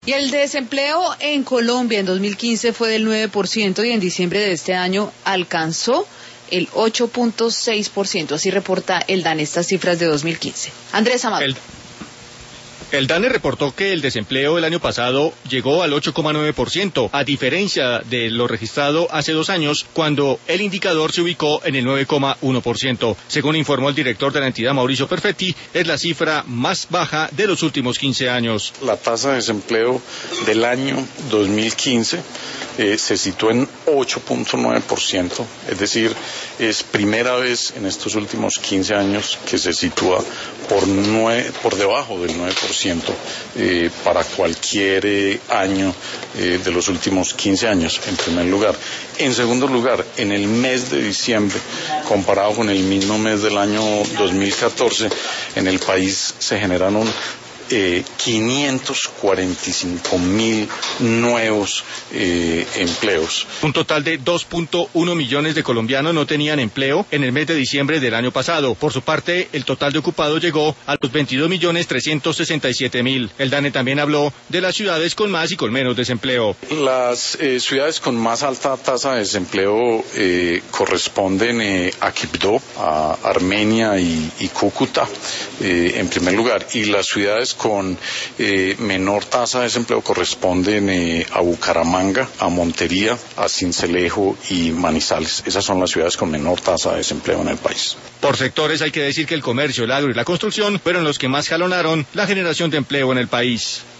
Y el desempleo en Colombia en 2015 fue del 9% y en diciembre de este año alcanzó el 8.6%. Así reporta el DANE estas cifras de 2015. Andrés Amado. El DANE reportó que el desempleo el año pasado llegó al 8,9%, a diferencia de lo registrado hace 2 años, cuando el indicador se ubicó en el 9,1%. Según informó el director de la entidad, Mauricio Perfetti, es la cifra más baja de los últimos 15 años. La tasa de desempleo del año 2015 se situó en 8.9%, es decir, es primera vez en estos últimos 15 años que se sitúa por debajo del 9% para cualquier año de los últimos 15 años, en primer lugar. En segundo lugar, en el mes de diciembre, comparado con el mismo mes del año 2014, en el país se generaron 545.000 nuevos empleos. Un total de 2.1 millones de colombianos no tenían empleo en el mes de diciembre del año pasado. Por su parte, el total de ocupados llegó a los 22.367.000. El DANE también habló de las ciudades con más y con menos desempleo. Las ciudades con más alta tasa de desempleo corresponden a Quibdó, a Armenia y Cúcuta, en primer lugar, y las ciudades con menor tasa de desempleo corresponden a Bucaramanga, a Montería, a Sincelejo y Manizales. Esas son las ciudades con menor tasa de desempleo en el país. Por sectores hay que decir que el comercio, el agro y la construcción fueron los que más jalonaron la generación de empleo en el país.